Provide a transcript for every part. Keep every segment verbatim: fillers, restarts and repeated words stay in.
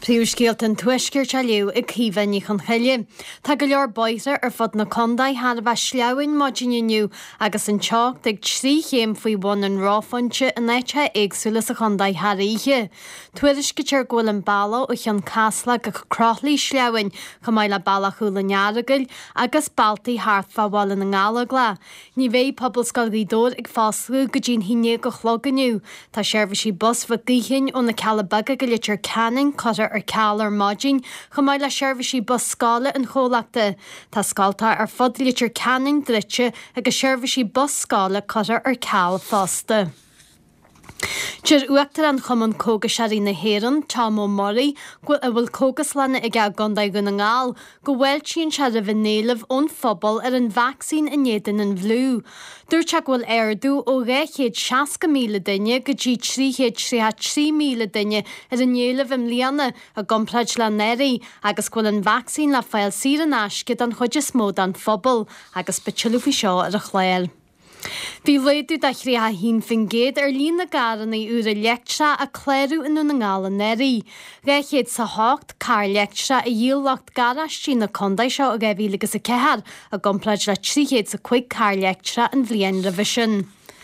Príomhscéalt an tuisceir te liú ag cíomh ní chun cheile. Tá go leor boite ar fud na condaid hena bheith sleabhain modinniu agus an teach ag trí chéim faoi bun an ráfonte in éite éagsúla sa condaid haríe. Tuairis go tear ghfuil an bailá ó chean casla go crothlaí sleabhain go mbeidh le bailach chuúla nearagail agus baltaí háartfa bháil na ngála gla. Ní bhéh pobl scoilgaídóir ag fáslú go dtíon híine go chloganiu. Tá seirbhísí bus fa gcíchin ó na Calabaga go litir canning cotar ar ceall ar maidin go mbeidh le seirbhísí bus scála an chomhlachta. Tá scáilta ar fud litir canning drite agus seirbhísí bus scála cotar ar ceall fásta. Tír uachtar an chumann cógas searí na héireann Tom O'Murray go a bhfuil cógas lena ag ag gandaid go na ngáil go bhfuil sin se a bhnéalah ón phobal ar an vaccín inéan an bhlú. Dúirte bhfuil airdú ó réchéad seasca míle duine go dtí tríchéad tríthe trí míle duine ar an néalah im líana a gompraid le néirí agus bhfuil an vaccín le fáil sír an ascid an chuide smód an phobal agus betilúfi seo ar a chléil. Bhí léadú de chríthe hín fin géad ar lína garan í úra leictra a cléirú inú na ngála néirí. Réchéad sa hácht car leictra a díolacht garastí na condaid seo a gabhí agus a cehar a gompraid le tríchéad sa chuig car leictra an bhliain revision.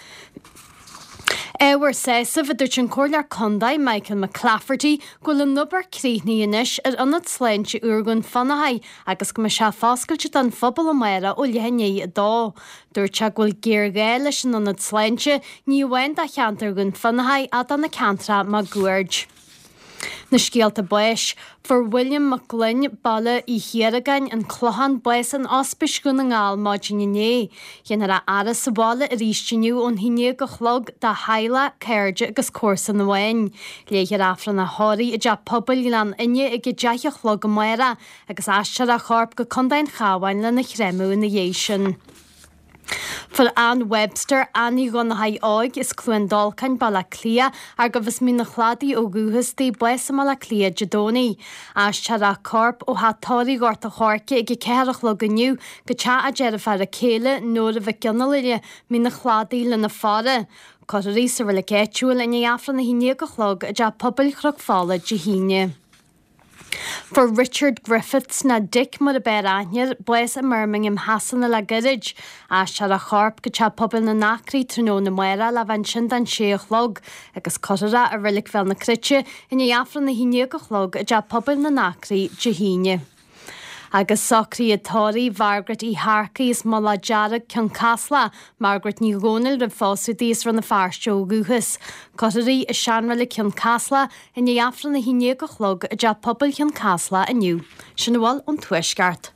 Éhar sésa bheidir an cóirlear condaid Michael McClafferty go le nubar críthnaí inis ar anad sléinte uirgann fannahaid agus go se fáscailte an phobal ó mara ó lehanné a dá. Dúirte ghfuil géirgé leis an anad sléinte ní bhain a cheantar gunn fannahaid a an na cantra má guaird. Na scéalta buis, for William McGlynn balla í hiaragain an clohan buis an ospis go na ngáil modinné. Dhéanaar a aras sa balla a rístiniu ón híine go chlog de haile, cairde agus córsa na bhain. Léigh afran na háirí i d pobl lean inne ag go deich a chlog go mara agus aistear a chorp go condain chahain le na chréimú na dhéisisin. For Ann Webster Annie gon na haid áig is clúin dálcain balla clia ar go bhs mí na chládaí ó gúthas tí bues am la clia jadóní. Aistear a corp ó hátáirí gáirta chóirce ag cearach le ganiu go te a dearfar a céile nóir a bheith cinnaliile mí na chládaí le na fáda. Coirí sa bhfuil géitiúil in afran na híine go chlog a de pobl chrog fála de híine. For Richard Griffiths na Dick mar a bear aithnear bues a Birmingham hasanna le garid. Aistear a chorp go te pobl na nachraí tróna na mara le bhain sin den sé chlog agus cosara a rilik fel na crite in afran na híine go chlog a de pobl na nachraí de híine. Agus socrí atóirí Margaret í Harcaí is má le dearag cean casla Margaret ní ghónal re fású díos ran na fearsteo gúchas. Cotarí is seanra le cean casla in afran na híine go chlog a de pobl cean casla aniu. Sin bhfuil an tuisceart.